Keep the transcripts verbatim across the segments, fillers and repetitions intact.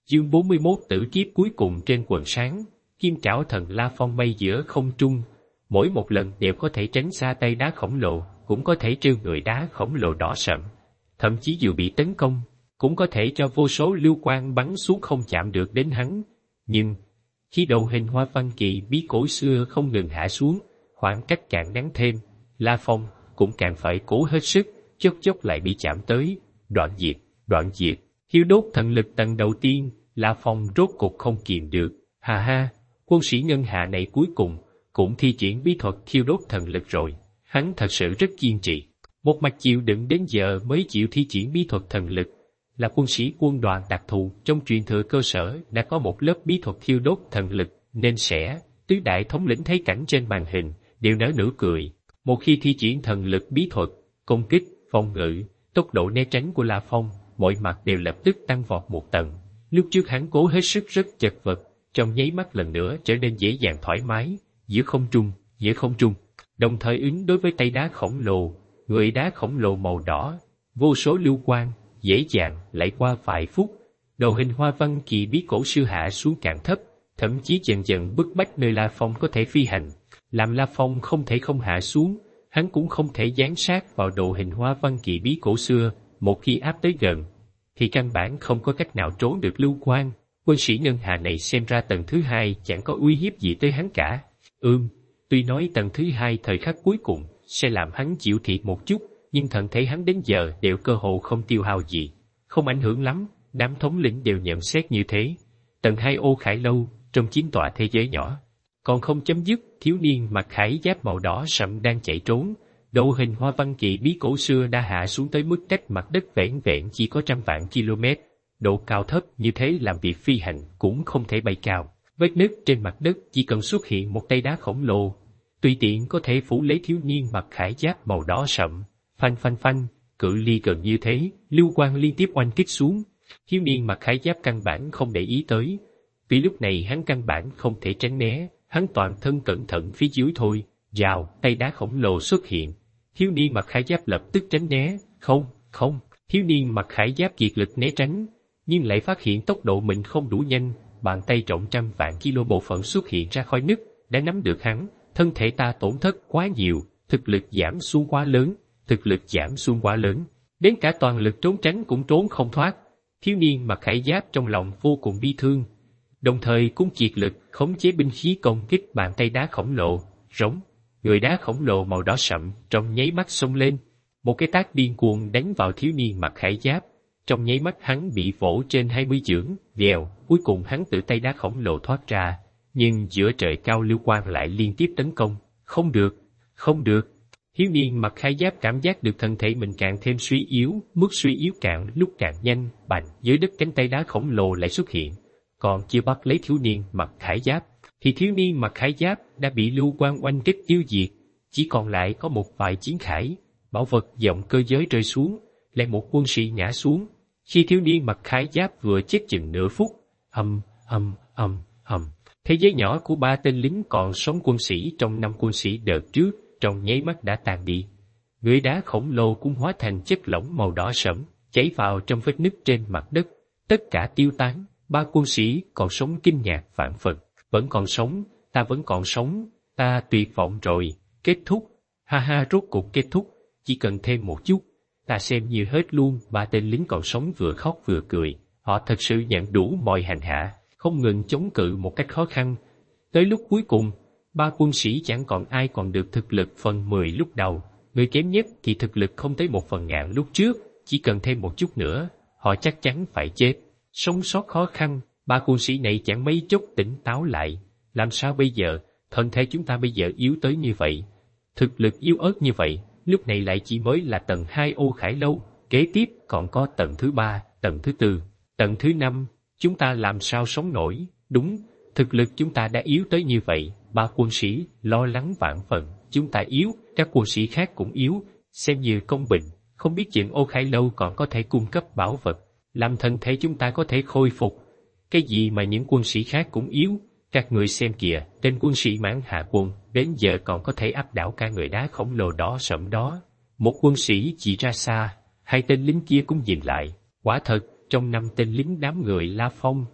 Chương bốn mươi mốt tử kiếp cuối cùng trên quần sáng, kim trảo thần La Phong bay giữa không trung, mỗi một lần đều có thể tránh xa tay đá khổng lồ, cũng có thể trêu người đá khổng lồ đỏ sậm. Thậm chí dù bị tấn công, cũng có thể cho vô số lưu quang bắn xuống không chạm được đến hắn. Nhưng, khi đầu hình hoa văn kỳ bí cổ xưa không ngừng hạ xuống, khoảng cách càng ngắn thêm, La Phong cũng càng phải cố hết sức, chốc chốc lại bị chạm tới, đoạn diệt, đoạn diệt. Thiêu đốt thần lực tầng đầu tiên, La Phong rốt cục không kìm được. Hà ha, quân sĩ ngân hạ này cuối cùng cũng thi triển bí thuật thiêu đốt thần lực rồi. Hắn thật sự rất kiên trì. Một mặt chịu đựng đến giờ mới chịu thi triển bí thuật thần lực. Là quân sĩ quân đoàn đặc thù trong truyền thừa cơ sở đã có một lớp bí thuật thiêu đốt thần lực, nên sẽ, tứ đại thống lĩnh thấy cảnh trên màn hình, đều nở nụ cười. Một khi thi triển thần lực bí thuật, công kích, phòng ngự, tốc độ né tránh của La Phong, mọi mặt đều lập tức tăng vọt một tầng. Lúc trước hắn cố hết sức rất chật vật, trong nháy mắt lần nữa trở nên dễ dàng thoải mái, giữa không trung, giữa không trung, đồng thời ứng đối với tay đá khổng lồ, người đá khổng lồ màu đỏ, vô số lưu quang, dễ dàng lại qua vài phút, đầu hình hoa văn kỳ bí cổ xưa hạ xuống càng thấp, thậm chí dần dần bức bách nơi La Phong có thể phi hành, làm La Phong không thể không hạ xuống, hắn cũng không thể dán sát vào đồ hình hoa văn kỳ bí cổ xưa, một khi áp tới gần, thì căn bản không có cách nào trốn được lưu quang. Quân sĩ ngân hà này xem ra tầng thứ hai chẳng có uy hiếp gì tới hắn cả. Ừm, tuy nói tầng thứ hai thời khắc cuối cùng sẽ làm hắn chịu thiệt một chút, nhưng thần thể hắn đến giờ đều cơ hồ không tiêu hao gì, không ảnh hưởng lắm. Đám thống lĩnh đều nhận xét như thế. Tầng hai Ô Khải Lâu, trong chín tòa thế giới nhỏ, còn không chấm dứt, thiếu niên mặc khải giáp màu đỏ sậm đang chạy trốn. Độ hình hoa văn kỳ bí cổ xưa đã hạ xuống tới mức cách mặt đất vẻn vẹn chỉ có trăm vạn km. Độ cao thấp như thế làm việc phi hành cũng không thể bay cao. Vết nứt trên mặt đất chỉ cần xuất hiện một tay đá khổng lồ, tùy tiện có thể phủ lấy thiếu niên mặc khải giáp màu đỏ sậm. Phanh phanh phanh, cự ly gần như thế, lưu quang liên tiếp oanh kích xuống. Thiếu niên mặc khải giáp căn bản không để ý tới, vì lúc này hắn căn bản không thể tránh né, hắn toàn thân cẩn thận phía dưới thôi. Rào, tay đá khổng lồ xuất hiện. Thiếu niên mặc khải giáp lập tức tránh né. Không, không, thiếu niên mặc khải giáp kiệt lực né tránh, nhưng lại phát hiện tốc độ mình không đủ nhanh. Bàn tay trọng trăm vạn kilo bộ phận xuất hiện ra khỏi nứt, đã nắm được hắn. Thân thể ta tổn thất quá nhiều, thực lực giảm xuống quá lớn, thực lực giảm xuống quá lớn, đến cả toàn lực trốn tránh cũng trốn không thoát. Thiếu niên mặc khải giáp trong lòng vô cùng bi thương, đồng thời cũng kiệt lực khống chế binh khí công kích bàn tay đá khổng lồ. Rống, người đá khổng lồ màu đỏ sậm trong nháy mắt xông lên, một cái tát điên cuồng đánh vào thiếu niên mặc khải giáp. Trong nháy mắt hắn bị vỗ trên hai mươi chưởng, vèo, cuối cùng hắn tự tay đá khổng lồ thoát ra, nhưng giữa trời cao lưu quang lại liên tiếp tấn công. Không được, không được. Thiếu niên mặc khải giáp cảm giác được thân thể mình càng thêm suy yếu, mức suy yếu càng lúc càng nhanh. Bành, dưới đất cánh tay đá khổng lồ lại xuất hiện, còn chưa bắt lấy thiếu niên mặc khải giáp, thì thiếu niên mặc khải giáp đã bị lưu quang oanh kích tiêu diệt, chỉ còn lại có một vài chiến khải, bảo vật dòng cơ giới rơi xuống, lại một quân sĩ ngã xuống. Khi thiếu niên mặc khải giáp vừa chết chừng nửa phút, ầm ầm ầm ầm, thế giới nhỏ của ba tên lính còn sống quân sĩ trong năm quân sĩ đợt trước trong nháy mắt đã tan đi. Người đá khổng lồ cũng hóa thành chất lỏng màu đỏ sẫm, chảy vào trong vết nứt trên mặt đất, tất cả tiêu tán. Ba quân sĩ còn sống kinh ngạc vạn phần. Vẫn còn sống, ta vẫn còn sống, ta tuyệt vọng rồi, kết thúc, ha ha, rốt cuộc kết thúc, chỉ cần thêm một chút, ta xem như hết luôn. Ba tên lính còn sống vừa khóc vừa cười, họ thật sự nhận đủ mọi hành hạ, không ngừng chống cự một cách khó khăn. Tới lúc cuối cùng, ba quân sĩ chẳng còn ai còn được thực lực phần mười lúc đầu, người kém nhất thì thực lực không tới một phần ngàn lúc trước, chỉ cần thêm một chút nữa, họ chắc chắn phải chết. Sống sót khó khăn, ba quân sĩ này chẳng mấy chốc tỉnh táo lại. Làm sao bây giờ, thân thể chúng ta bây giờ yếu tới như vậy, thực lực yếu ớt như vậy, lúc này lại chỉ mới là tầng hai Ô Khải Lâu, kế tiếp còn có tầng thứ ba, tầng thứ tư, tầng thứ năm, chúng ta làm sao sống nổi? Đúng, thực lực chúng ta đã yếu tới như vậy. Ba quân sĩ lo lắng vạn phần, chúng ta yếu, các quân sĩ khác cũng yếu, xem như công bình, không biết chuyện Ô Khải Lâu còn có thể cung cấp bảo vật, làm thân thể chúng ta có thể khôi phục. Cái gì mà những quân sĩ khác cũng yếu, các người xem kìa, tên quân sĩ mãn hạ quân, đến giờ còn có thể áp đảo cả người đá khổng lồ đỏ sẫm đó. Một quân sĩ chỉ ra xa, hai tên lính kia cũng nhìn lại, quả thật, trong năm tên lính đám người La Phong,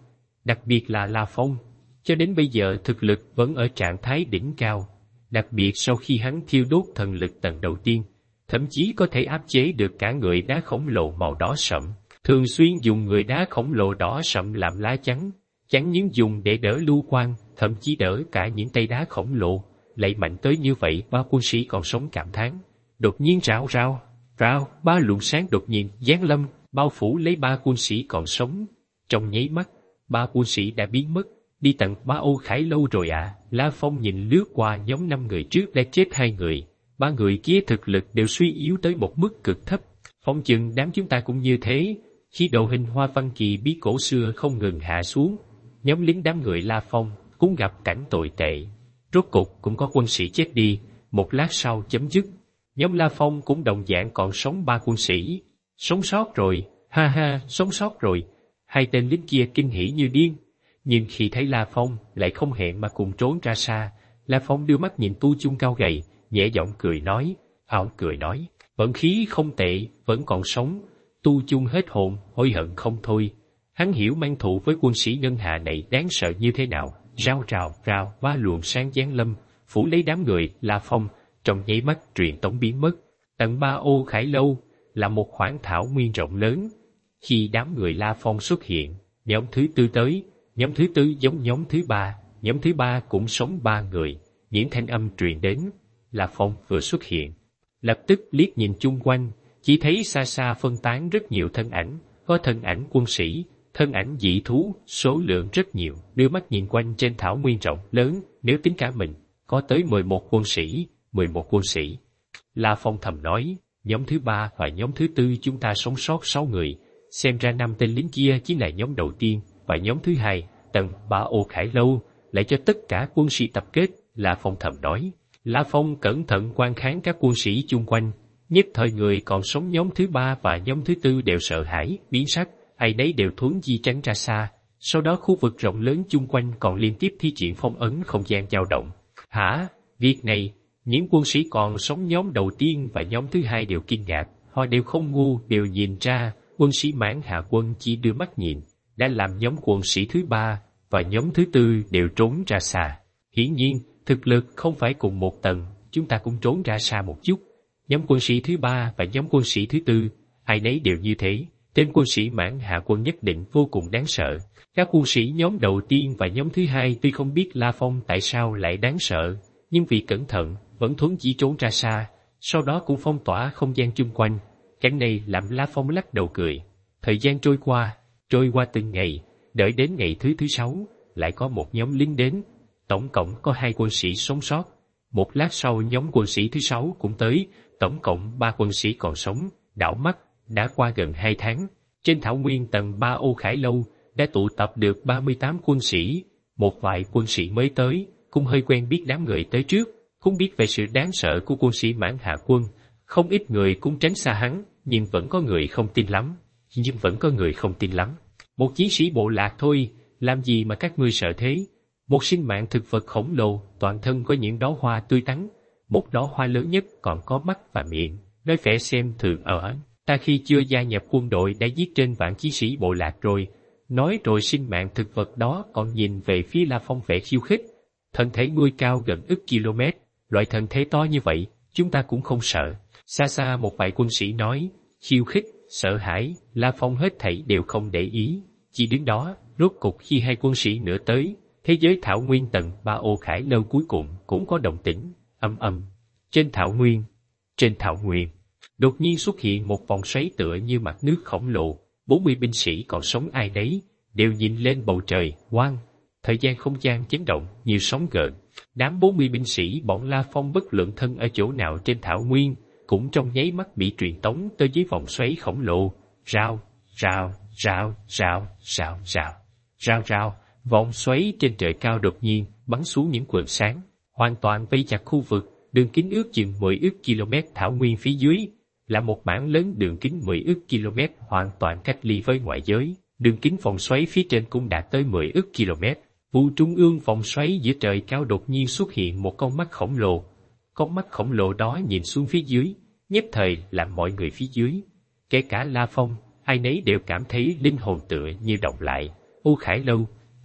đặc biệt là La Phong. Cho đến bây giờ thực lực vẫn ở trạng thái đỉnh cao, đặc biệt sau khi hắn thiêu đốt thần lực tầng đầu tiên, thậm chí có thể áp chế được cả người đá khổng lồ màu đỏ sậm, thường xuyên dùng người đá khổng lồ đỏ sậm làm lá chắn, chẳng những dùng để đỡ lưu quang, thậm chí đỡ cả những tay đá khổng lồ, lại mạnh tới như vậy. Ba quân sĩ còn sống cảm thán. Đột nhiên rào rào, rào, ba luồng sáng đột nhiên giáng lâm, bao phủ lấy ba quân sĩ còn sống. Trong nháy mắt, ba quân sĩ đã biến mất, đi tận Ba Ô Khải Lâu rồi à. La Phong nhìn lướt qua nhóm năm người trước đã chết hai người, ba người kia thực lực đều suy yếu tới một mức cực thấp. Phong chừng đám chúng ta cũng như thế. Khi độ hình hoa văn kỳ bí cổ xưa không ngừng hạ xuống, nhóm lính đám người La Phong cũng gặp cảnh tồi tệ. Rốt cục cũng có quân sĩ chết đi, một lát sau chấm dứt. Nhóm La Phong cũng đồng dạng còn sống ba quân sĩ. Sống sót rồi, ha ha, sống sót rồi. Hai tên lính kia kinh hỉ như điên. Nhưng khi thấy La Phong lại không hẹn mà cùng trốn ra xa. La Phong đưa mắt nhìn Tu Chung cao gầy, nhẹ giọng cười nói, ảo cười nói, vận khí không tệ, vẫn còn sống. Tu Chung hết hồn, hối hận không thôi. Hắn hiểu mang thù với quân sĩ Ngân Hà này đáng sợ như thế nào. Rao rào rào, ba luồng sáng giáng lâm, phủ lấy đám người La Phong, trong nháy mắt truyền tống biến mất. Tận Ba Ô Khải Lâu là một khoảng thảo nguyên rộng lớn. Khi đám người La Phong xuất hiện, nhóm thứ tư tới, nhóm thứ tư giống nhóm thứ ba, nhóm thứ ba cũng sống ba người. Những thanh âm truyền đến, La Phong vừa xuất hiện, lập tức liếc nhìn chung quanh, chỉ thấy xa xa phân tán rất nhiều thân ảnh, có thân ảnh quân sĩ, thân ảnh dị thú, số lượng rất nhiều. Đưa mắt nhìn quanh trên thảo nguyên rộng lớn, nếu tính cả mình, có tới mười một quân sĩ, mười một quân sĩ. La Phong thầm nói, nhóm thứ ba và nhóm thứ tư chúng ta sống sót sáu người, xem ra năm tên lính kia chính là nhóm đầu tiên, và nhóm thứ hai, tầng Ba Ô Khải Lâu, lại cho tất cả quân sĩ tập kết. La Phong thầm nói. La Phong cẩn thận quan khán các quân sĩ chung quanh, nhất thời người còn sống nhóm thứ ba và nhóm thứ tư đều sợ hãi, biến sắc, ai nấy đều thuấn di tránh ra xa. Sau đó khu vực rộng lớn chung quanh còn liên tiếp thi triển phong ấn không gian dao động. Hả? Việc này, những quân sĩ còn sống nhóm đầu tiên và nhóm thứ hai đều kinh ngạc, họ đều không ngu, đều nhìn ra, quân sĩ Mãn Hạ Quân chỉ đưa mắt nhìn, đã làm nhóm quân sĩ thứ ba và nhóm thứ tư đều trốn ra xa. Hiển nhiên, thực lực không phải cùng một tầng, chúng ta cũng trốn ra xa một chút. Nhóm quân sĩ thứ ba và nhóm quân sĩ thứ tư, ai nấy đều như thế. Tên quân sĩ Mãn Hạ Quân nhất định vô cùng đáng sợ. Các quân sĩ nhóm đầu tiên và nhóm thứ hai tuy không biết La Phong tại sao lại đáng sợ, nhưng vì cẩn thận, vẫn thuấn chỉ trốn ra xa, sau đó cũng phong tỏa không gian chung quanh. Cảnh này làm La Phong lắc đầu cười. Thời gian trôi qua, trôi qua từng ngày, đợi đến ngày thứ thứ sáu, lại có một nhóm lính đến. Tổng cộng có hai quân sĩ sống sót. Một lát sau nhóm quân sĩ thứ sáu cũng tới, tổng cộng ba quân sĩ còn sống. Đảo mắt, đã qua gần hai tháng. Trên thảo nguyên tầng Ba Ô Khải Lâu đã tụ tập được ba mươi tám quân sĩ. Một vài quân sĩ mới tới, cũng hơi quen biết đám người tới trước, cũng biết về sự đáng sợ của quân sĩ Mãn Hạ Quân. Không ít người cũng tránh xa hắn, nhưng vẫn có người không tin lắm. Nhưng vẫn có người không tin lắm. Một chiến sĩ bộ lạc thôi, làm gì mà các ngươi sợ thế? Một sinh mạng thực vật khổng lồ, toàn thân có những đóa hoa tươi tắn. Một đóa hoa lớn nhất còn có mắt và miệng, nói vẻ xem thường ở. Ta khi chưa gia nhập quân đội đã giết trên vạn chiến sĩ bộ lạc rồi. Nói rồi sinh mạng thực vật đó còn nhìn về phía La Phong vẻ khiêu khích. Thân thể ngươi cao gần ức km, loại thân thể to như vậy, chúng ta cũng không sợ. Xa xa một vài quân sĩ nói, khiêu khích, sợ hãi, La Phong hết thảy đều không để ý. Chỉ đứng đó, rốt cục khi hai quân sĩ nữa tới, thế giới thảo nguyên tầng Ba Ô Khải Lâu cuối cùng cũng có động tĩnh, âm âm. Trên thảo nguyên, trên thảo nguyên, đột nhiên xuất hiện một vòng xoáy tựa như mặt nước khổng lồ. Bốn mươi binh sĩ còn sống ai đấy, đều nhìn lên bầu trời, quang. Thời gian không gian chấn động như sóng gợn. Đám bốn mươi binh sĩ bọn La Phong bất luận thân ở chỗ nào trên thảo nguyên, cũng trong nháy mắt bị truyền tống tới dưới vòng xoáy khổng lồ. Rao, rao, rao, rao, rao, rao, rao, rao. Vòng xoáy trên trời cao đột nhiên bắn xuống những quần sáng, hoàn toàn vây chặt khu vực, đường kính ước chừng mười ức km thảo nguyên phía dưới, là một mảng lớn đường kính mười ức km hoàn toàn cách ly với ngoại giới. Đường kính vòng xoáy phía trên cũng đạt tới mười ức km. Vụ trung ương vòng xoáy giữa trời cao đột nhiên xuất hiện một con mắt khổng lồ. Con mắt khổng lồ đó nhìn xuống phía dưới, nhất thời làm mọi người phía dưới, kể cả La Phong, ai nấy đều cảm thấy linh hồn tựa như động lại. Ô Khải Lâu,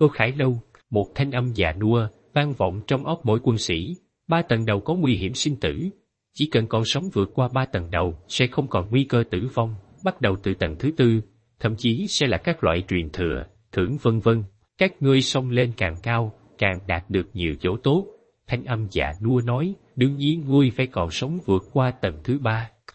Ô Khải Lâu, một thanh âm già nua, vang vọng trong óc mỗi quân sĩ. Ba tầng đầu có nguy hiểm sinh tử. Chỉ cần còn sống vượt qua ba tầng đầu, sẽ không còn nguy cơ tử vong. Bắt đầu từ tầng thứ tư, thậm chí sẽ là các loại truyền thừa, thưởng vân vân. Các ngươi xông lên càng cao, càng đạt được nhiều chỗ tốt. Thanh âm già nua nói, đương nhiên ngươi phải còn sống vượt qua tầng thứ ba.